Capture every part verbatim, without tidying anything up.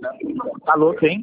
Alô, quem?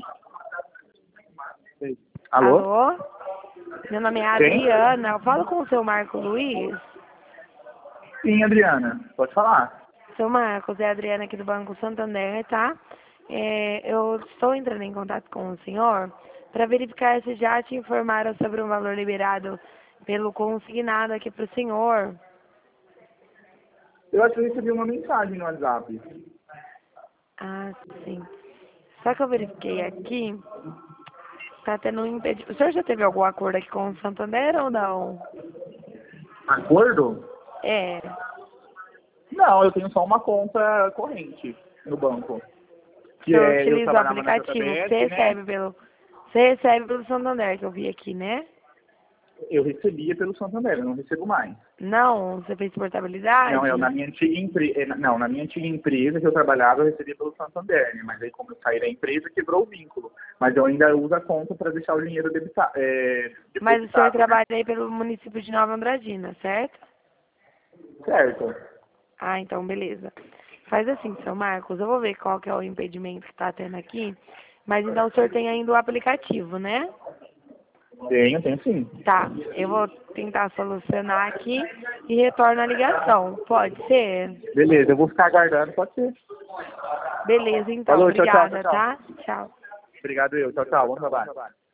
Alô? Alô? Meu nome é Quem? Adriana. Eu falo com o seu Marco Luiz. Sim, Adriana. Pode falar. Seu Marcos, é a Adriana aqui do Banco Santander, tá? É, eu estou entrando em contato com o senhor para verificar se já te informaram sobre o valor liberado pelo consignado aqui para o senhor. Eu acho que eu recebi uma mensagem no WhatsApp. Ah, sim. Só que eu verifiquei aqui, tá tendo um impedimento. O senhor já teve algum acordo aqui com o Santander ou não? Acordo? É. Não, eu tenho só uma conta corrente no banco. O Que senhor é, eu utiliza o trabalhava na aplicativo que você J B S, né? recebe pelo. Você recebe pelo Santander, que eu vi aqui, né? Eu recebia pelo Santander, eu não recebo mais. Não, você fez Não, eu portabilidade? na minha antiga empresa, não, na minha antiga empresa que eu trabalhava, eu recebia pelo Santander, né? Mas aí como eu saí da empresa, quebrou o vínculo. Mas eu ainda uso a conta para deixar o dinheiro debita, é, Mas o senhor depositado, né? trabalha aí pelo município de Nova Andradina, certo? Certo. Ah, então beleza. Faz assim, seu Marcos, eu vou ver qual que é o impedimento que tá tendo aqui. Mas então o senhor tem ainda o aplicativo, né? Tenho, tenho sim. Tá, eu vou tentar solucionar aqui e retorno a ligação. Pode ser? Beleza, eu vou ficar aguardando, pode ser. Beleza, então. Falou, tchau, tchau, tchau, Obrigada, tchau. tá? Tchau. Obrigado eu, tchau, tchau, bom trabalho.